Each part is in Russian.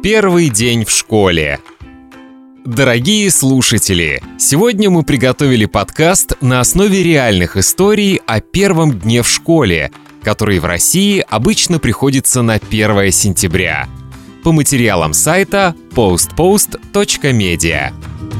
Первый день в школе. Дорогие слушатели, сегодня мы приготовили подкаст на основе реальных историй о первом дне в школе, который в России обычно приходится на 1 сентября. По материалам сайта postpost.media.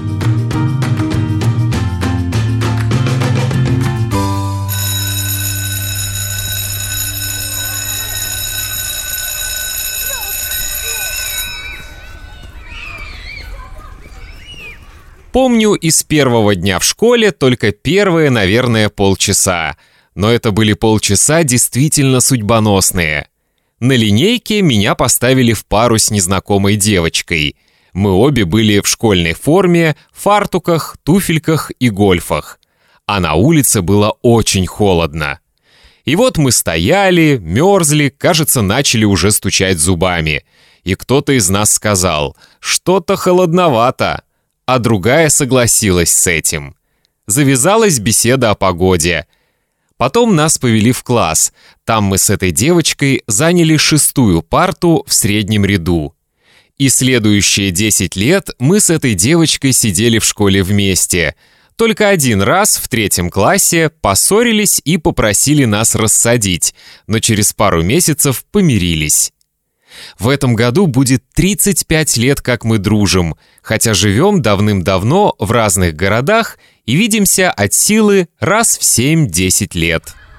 Помню из первого дня в школе только первые, наверное, полчаса. Но это были полчаса действительно судьбоносные. На линейке меня поставили в пару с незнакомой девочкой. Мы обе были в школьной форме, фартуках, туфельках и гольфах. А на улице было очень холодно. И вот мы стояли, мерзли, кажется, начали уже стучать зубами. И кто-то из нас сказал: «Что-то холодновато». А другая согласилась с этим. Завязалась беседа о погоде. Потом нас повели в класс. Там мы с этой девочкой заняли 6-ю парту в среднем ряду. И следующие 10 лет мы с этой девочкой сидели в школе вместе. Только один раз в 3 классе поссорились и попросили нас рассадить, но через пару месяцев помирились. В этом году будет 35 лет, как мы дружим, хотя живем давным-давно в разных городах и видимся от силы раз в 7-10 лет.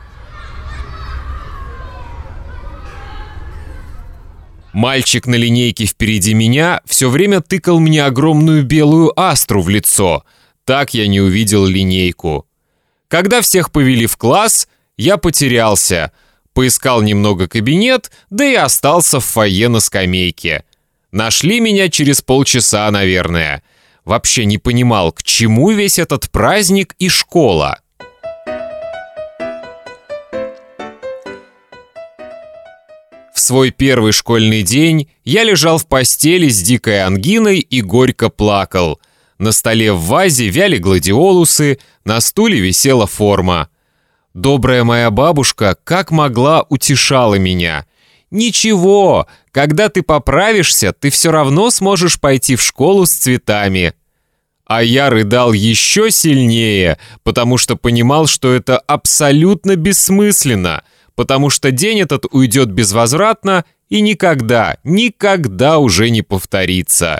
Мальчик на линейке впереди меня все время тыкал мне огромную белую астру в лицо. Так я не увидел линейку. Когда всех повели в класс, я потерялся. Поискал немного кабинет, да и остался в фойе на скамейке. Нашли меня через полчаса, наверное. Вообще не понимал, к чему весь этот праздник и школа. В свой первый школьный день я лежал в постели с дикой ангиной и горько плакал. На столе в вазе вяли гладиолусы, на стуле висела форма. Добрая моя бабушка, как могла, утешала меня. «Ничего, когда ты поправишься, ты все равно сможешь пойти в школу с цветами». А я рыдал еще сильнее, потому что понимал, что это абсолютно бессмысленно, потому что день этот уйдет безвозвратно и никогда, никогда уже не повторится.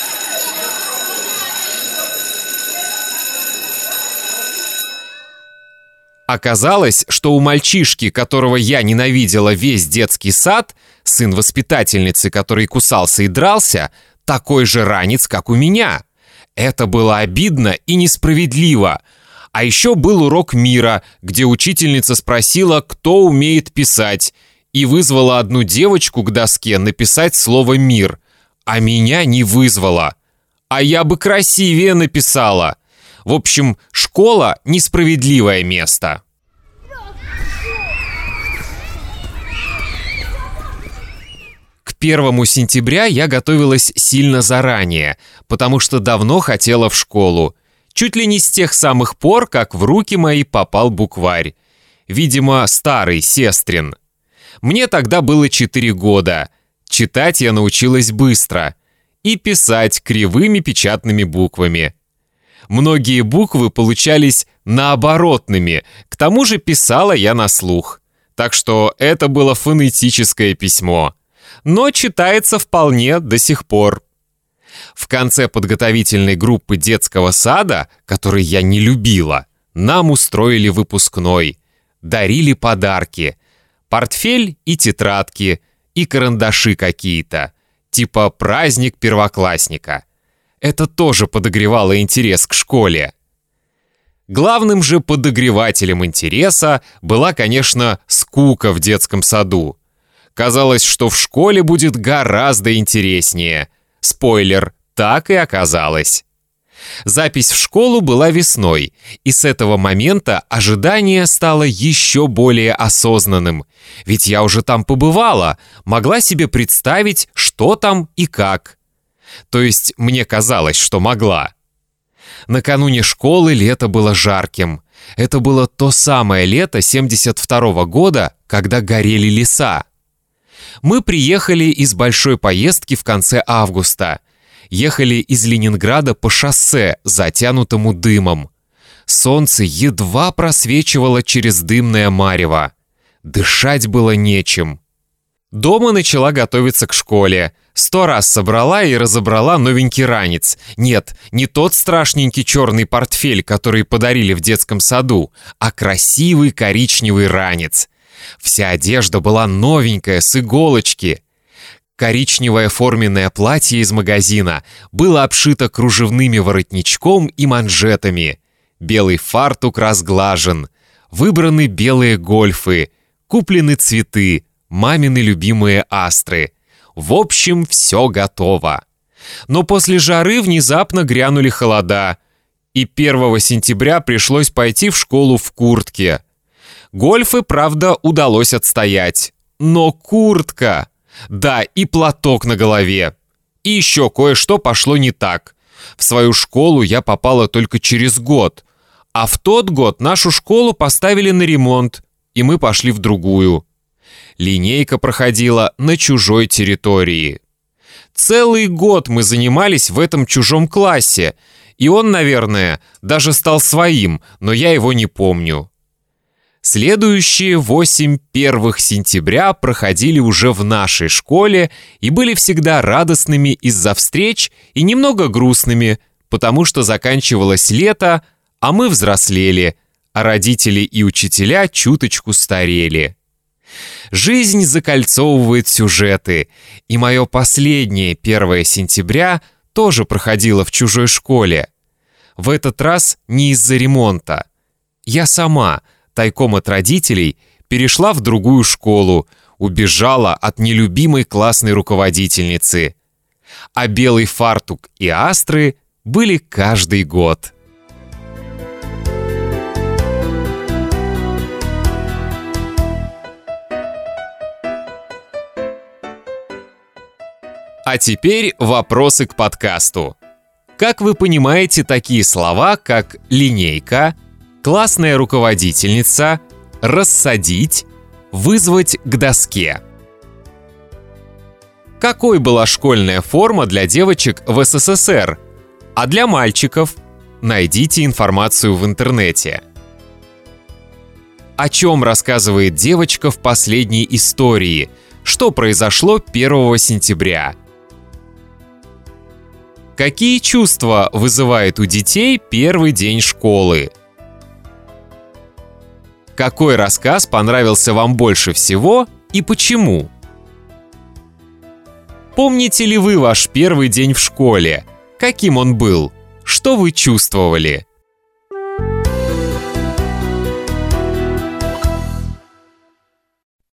Оказалось, что у мальчишки, которого я ненавидела весь детский сад, сын воспитательницы, который кусался и дрался, такой же ранец, как у меня. Это было обидно и несправедливо. А еще был урок мира, где учительница спросила, кто умеет писать, и вызвала одну девочку к доске написать слово «мир», а меня не вызвала. А я бы красивее написала. В общем, школа – несправедливое место. К 1 сентября я готовилась сильно заранее, потому что давно хотела в школу. Чуть ли не с тех самых пор, как в руки мои попал букварь. Видимо, старый, сестрин. Мне тогда было 4 года. Читать я научилась быстро. И писать кривыми печатными буквами. Многие буквы получались наоборотными, к тому же писала я на слух. Так что это было фонетическое письмо. Но читается вполне до сих пор. В конце подготовительной группы детского сада, который я не любила, нам устроили выпускной. Дарили подарки. Портфель и тетрадки, и карандаши какие-то. Типа праздник первоклассника. Это тоже подогревало интерес к школе. Главным же подогревателем интереса была, конечно, скука в детском саду. Казалось, что в школе будет гораздо интереснее. Спойлер, так и оказалось. Запись в школу была весной, и с этого момента ожидание стало еще более осознанным. Ведь я уже там побывала, могла себе представить, что там и как. То есть мне казалось, что могла. Накануне школы лето было жарким. Это было то самое лето 72-го года, когда горели леса. Мы приехали из большой поездки в конце августа. Ехали из Ленинграда по шоссе, затянутому дымом. Солнце едва просвечивало через дымное марево. Дышать было нечем. Дома начала готовиться к школе. 100 раз собрала и разобрала новенький ранец. Нет, не тот страшненький черный портфель, который подарили в детском саду, а красивый коричневый ранец. Вся одежда была новенькая, с иголочки. Коричневое форменное платье из магазина было обшито кружевными воротничком и манжетами. Белый фартук разглажен. Выбраны белые гольфы. Куплены цветы, мамины любимые астры. В общем, все готово. Но после жары внезапно грянули холода, и 1 сентября пришлось пойти в школу в куртке. Гольфы, правда, удалось отстоять. Но куртка! Да, и платок на голове. И еще кое-что пошло не так. В свою школу я попала только через год. А в тот год нашу школу поставили на ремонт, и мы пошли в другую. Линейка проходила на чужой территории. Целый год мы занимались в этом чужом классе, и он, наверное, даже стал своим, но я его не помню. Следующие 8 первых сентября проходили уже в нашей школе и были всегда радостными из-за встреч и немного грустными, потому что заканчивалось лето, а мы взрослели, а родители и учителя чуточку старели. Жизнь закольцовывает сюжеты, и мое последнее 1 сентября тоже проходило в чужой школе. В этот раз не из-за ремонта. Я сама, тайком от родителей, перешла в другую школу, убежала от нелюбимой классной руководительницы. А белый фартук и астры были каждый год. А теперь вопросы к подкасту. Как вы понимаете такие слова, как линейка, классная руководительница, рассадить, вызвать к доске? Какой была школьная форма для девочек в СССР? А для мальчиков? Найдите информацию в интернете. О чем рассказывает девочка в последней истории? Что произошло 1 сентября? Какие чувства вызывает у детей первый день школы? Какой рассказ понравился вам больше всего и почему? Помните ли вы ваш первый день в школе? Каким он был? Что вы чувствовали?